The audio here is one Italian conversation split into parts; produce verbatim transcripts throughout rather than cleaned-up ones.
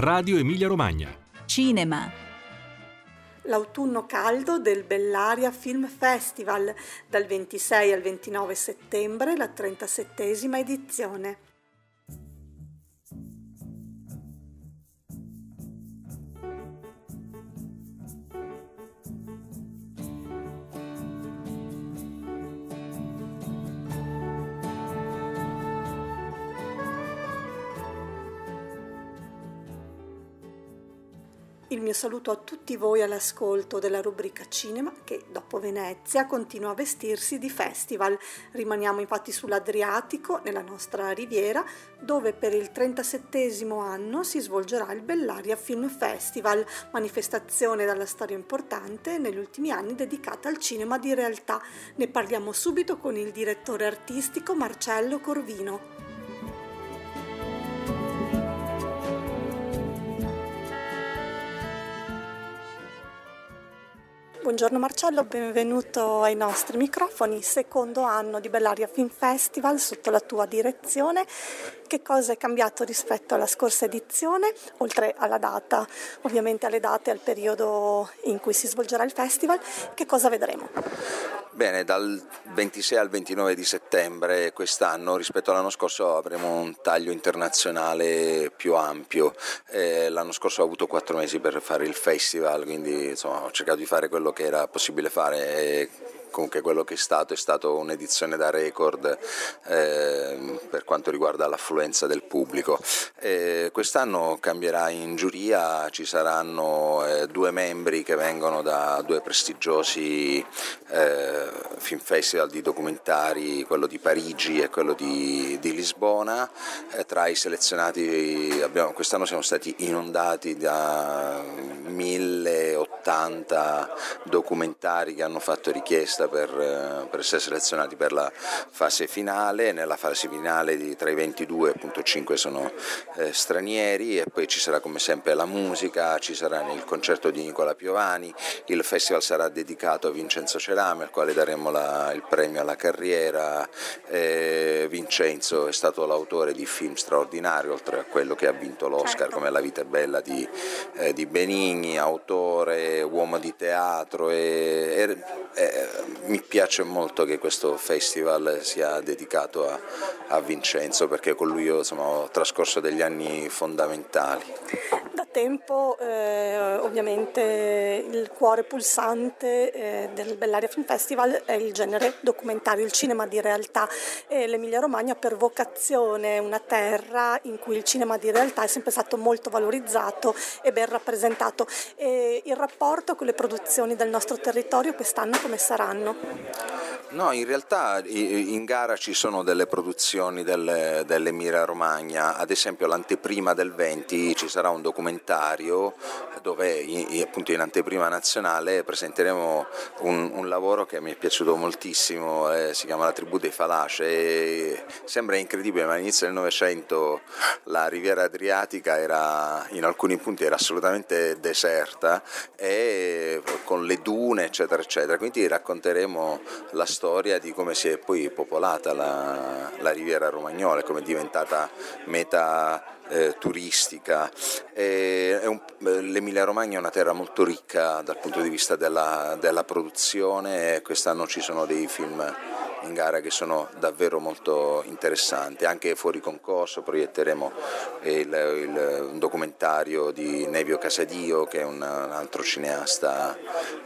Radio Emilia Romagna. Cinema. L'autunno caldo del Bellaria Film Festival, dal ventisei al ventinove settembre, la trentasettesima edizione. Il mio saluto a tutti voi all'ascolto della rubrica Cinema che, dopo Venezia, continua a vestirsi di festival. Rimaniamo infatti sull'Adriatico, nella nostra riviera, dove per il trentasettesimo anno si svolgerà il Bellaria Film Festival, manifestazione dalla storia importante negli ultimi anni dedicata al cinema di realtà. Ne parliamo subito con il direttore artistico Marcello Corvino. Buongiorno Marcello, benvenuto ai nostri microfoni, secondo anno di Bellaria Film Festival sotto la tua direzione. Che cosa è cambiato rispetto alla scorsa edizione, oltre alla data, ovviamente alle date, al periodo in cui si svolgerà il festival? Che cosa vedremo? Bene, dal ventisei al ventinove di settembre quest'anno rispetto all'anno scorso avremo un taglio internazionale più ampio. Eh, l'anno scorso ho avuto quattro mesi per fare il festival, quindi insomma ho cercato di fare quello che era possibile fare e comunque quello che è stato è stato un'edizione da record eh, per quanto riguarda l'affluenza del pubblico. Eh, quest'anno cambierà in giuria, ci saranno eh, due membri che vengono da due prestigiosi eh, film festival di documentari, quello di Parigi e quello di, di Lisbona. Eh, tra i selezionati abbiamo, quest'anno siamo stati inondati da mille ottanta documentari che hanno fatto richiesta Per, per essere selezionati per la fase finale. Nella fase finale di, tra i ventidue appunto cinque sono eh, stranieri, e poi ci sarà come sempre la musica, ci sarà il concerto di Nicola Piovani, il festival sarà dedicato a Vincenzo Cerame al quale daremo la, il premio alla carriera. eh, Vincenzo è stato l'autore di film straordinari, oltre a quello che ha vinto l'Oscar, certo, come La vita è bella di, eh, di Benigni, autore, uomo di teatro e, e, e mi piace molto che questo festival sia dedicato a, a Vincenzo, perché con lui io insomma, ho trascorso degli anni fondamentali. Da tempo eh, ovviamente il cuore pulsante eh, del Bellaria Film Festival è il genere documentario, il cinema di realtà, e l'Emilia Romagna per vocazione è una terra in cui il cinema di realtà è sempre stato molto valorizzato e ben rappresentato. E il rapporto con le produzioni del nostro territorio quest'anno come saranno? No, in realtà in gara ci sono delle produzioni delle, dell'Emilia Romagna, ad esempio l'anteprima del venti ci sarà un documentario dove in, appunto in anteprima nazionale presenteremo un, un lavoro che mi è piaciuto moltissimo, eh, si chiama La tribù dei Falace. E sembra incredibile, ma all'inizio del Novecento la riviera adriatica era in alcuni punti era assolutamente deserta, e con le dune eccetera eccetera, quindi racconteremo la storia di come si è poi popolata la, la riviera romagnola, come è diventata meta eh, turistica. E, è un, L'Emilia Romagna è una terra molto ricca dal punto di vista della, della produzione, e quest'anno ci sono dei film in gara che sono davvero molto interessanti. Anche fuori concorso proietteremo il, il, un documentario di Nevio Casadio, che è un, un altro cineasta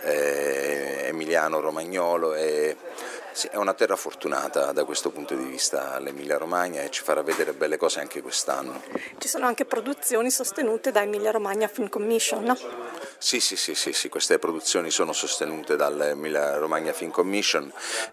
eh, emiliano romagnolo, e sì, è una terra fortunata da questo punto di vista l'Emilia Romagna, e ci farà vedere belle cose anche quest'anno. Ci sono anche produzioni sostenute da Emilia Romagna Film Commission, no? Sì, sì, sì, sì, sì, queste produzioni sono sostenute dall'Emilia Romagna Film Commission,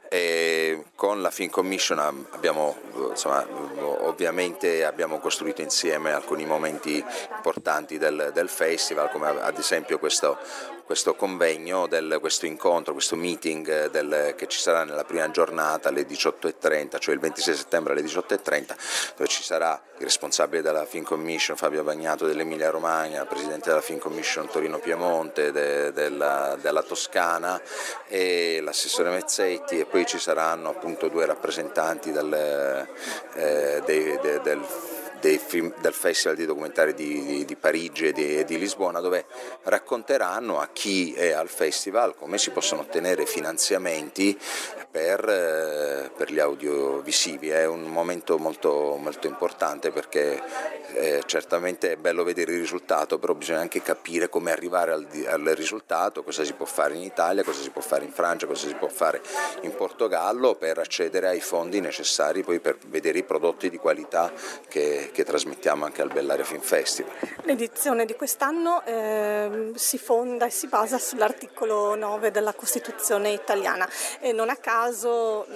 e con la Film Commission abbiamo, insomma, ovviamente abbiamo costruito insieme alcuni momenti importanti del, del festival, come ad esempio questo, questo convegno, del, questo incontro, questo meeting del, che ci sarà nella prima giornata alle diciotto e trenta, cioè il ventisei settembre alle diciotto e trenta, dove ci sarà il responsabile della Film Commission Fabio Bagnato dell'Emilia Romagna, il presidente della Film Commission Torino Piemonte, de, della, della Toscana, e l'assessore Mezzetti, e poi ci saranno appunto due rappresentanti del, eh, dei, de, del dei film, del Festival di documentari di, di, di Parigi e di, di Lisbona, dove racconteranno a chi è al festival come si possono ottenere finanziamenti per, eh, per gli audiovisivi. È un momento molto, molto importante perché eh, certamente è bello vedere il risultato, però bisogna anche capire come arrivare al, al risultato, cosa si può fare in Italia, cosa si può fare in Francia, cosa si può fare in Portogallo per accedere ai fondi necessari poi per vedere i prodotti di qualità che, che trasmettiamo anche al Bellaria Film Festival. L'edizione di quest'anno eh, si fonda e si basa sull'articolo nove della Costituzione italiana e non a caso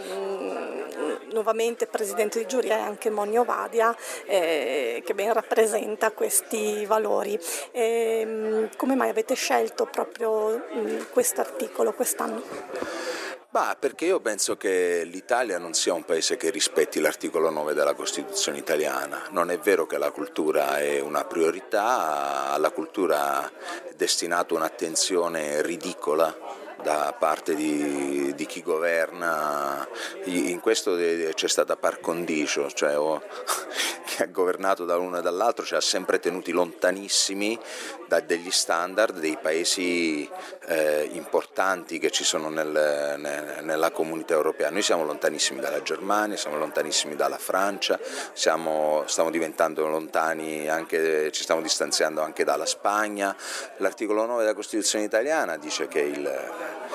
mh, nuovamente presidente di giuria è anche Monio Vadia eh, che ben rappresenta questi valori. E, mh, come mai avete scelto proprio questo articolo quest'anno? Bah, perché io penso che l'Italia non sia un paese che rispetti l'articolo nove della Costituzione italiana. Non è vero che la cultura è una priorità, alla cultura è destinata un'attenzione ridicola da parte di, di chi governa. In questo c'è stata par condicio, cioè oh, chi ha governato da uno e dall'altro ci ha sempre tenuti lontanissimi da degli standard dei paesi eh, importanti che ci sono nel, nel, nella comunità europea. Noi siamo lontanissimi dalla Germania, siamo lontanissimi dalla Francia, siamo, stiamo diventando lontani anche, ci stiamo distanziando anche dalla Spagna. L'articolo nove della Costituzione italiana dice che il,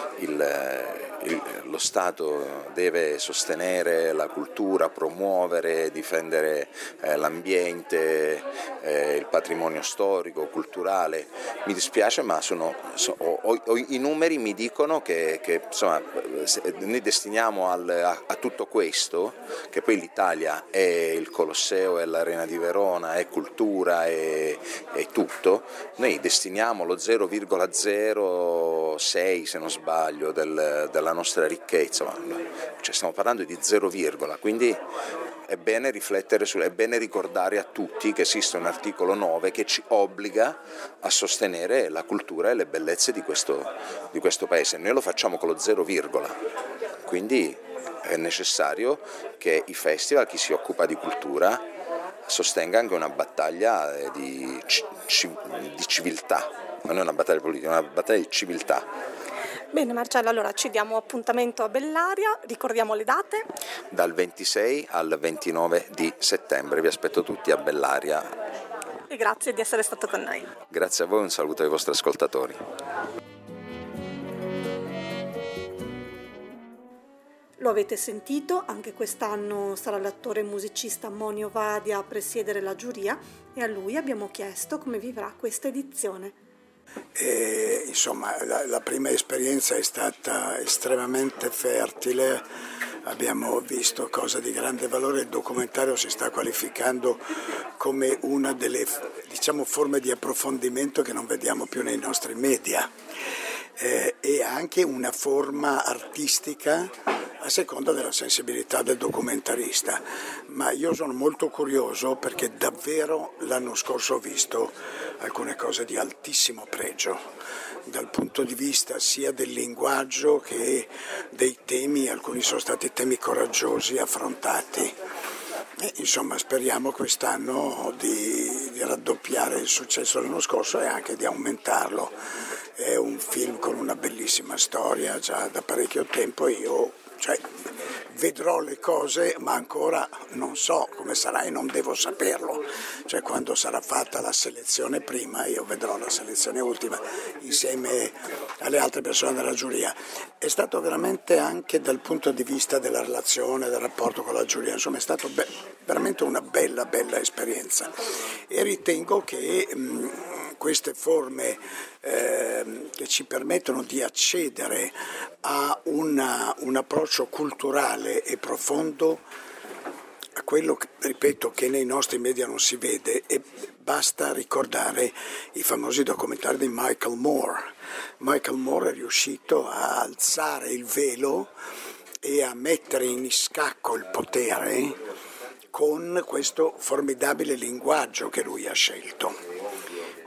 il, il, lo Stato deve sostenere la cultura, promuovere, difendere eh, l'ambiente, eh, il patrimonio storico, culturale. Mi dispiace, ma sono, so, ho, ho, i numeri mi dicono che, che insomma, noi destiniamo al, a, a tutto questo, che poi l'Italia è il Colosseo, è l'Arena di Verona, è cultura, è, è tutto, noi destiniamo lo zero virgola zero sei, se non sbaglio, del, della nostra ricchezza, ma, cioè stiamo parlando di zero, quindi è bene riflettere su, è bene ricordare a tutti che esiste un articolo nove che ci obbliga a sostenere la cultura e le bellezze di questo, di questo paese. Noi lo facciamo con lo zero virgola, quindi è necessario che i festival, chi si occupa di cultura, sostenga anche una battaglia di, di civiltà, non è una battaglia politica, è una battaglia di civiltà. Bene Marcello, allora ci diamo appuntamento a Bellaria, ricordiamo le date? Dal ventisei al ventinove di settembre, vi aspetto tutti a Bellaria. E grazie di essere stato con noi. Grazie a voi, un saluto ai vostri ascoltatori. Lo avete sentito, anche quest'anno sarà l'attore e musicista Monio Vadia a presiedere la giuria e a lui abbiamo chiesto come vivrà questa edizione. E, insomma, la, la prima esperienza è stata estremamente fertile, abbiamo visto cose di grande valore, il documentario si sta qualificando come una delle, diciamo, forme di approfondimento che non vediamo più nei nostri media, eh, e anche una forma artistica a seconda della sensibilità del documentarista, ma io sono molto curioso perché davvero l'anno scorso ho visto alcune cose di altissimo pregio, dal punto di vista sia del linguaggio che dei temi, alcuni sono stati temi coraggiosi affrontati. E, insomma, speriamo quest'anno di, di raddoppiare il successo dell'anno scorso e anche di aumentarlo. È un film con una bellissima storia, già da parecchio tempo io Cioè, vedrò le cose, ma ancora non so come sarà e non devo saperlo. Cioè, quando sarà fatta la selezione prima, io vedrò la selezione ultima insieme alle altre persone della giuria. È stato veramente, anche dal punto di vista della relazione, del rapporto con la giuria, insomma, è stato be- veramente una bella, bella esperienza. E ritengo che mh, queste forme eh, che ci permettono di accedere a una, un approccio culturale e profondo a quello, ripeto, che nei nostri media non si vede, e basta ricordare i famosi documentari di Michael Moore. Michael Moore è riuscito a alzare il velo e a mettere in scacco il potere con questo formidabile linguaggio che lui ha scelto.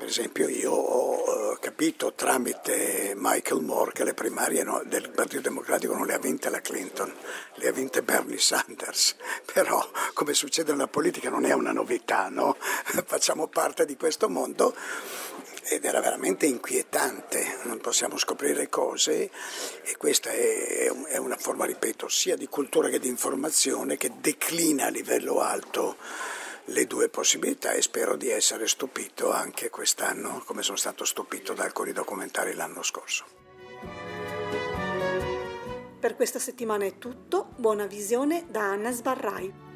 Per esempio io ho capito tramite Michael Moore che le primarie no, del Partito Democratico non le ha vinte la Clinton, le ha vinte Bernie Sanders, però come succede nella politica non è una novità, no? Facciamo parte di questo mondo ed era veramente inquietante, non possiamo scoprire cose e questa è una forma, ripeto, sia di cultura che di informazione che declina a livello alto le due possibilità e spero di essere stupito anche quest'anno come sono stato stupito da alcuni documentari l'anno scorso. Per questa settimana è tutto, buona visione da Anna Sbarrai.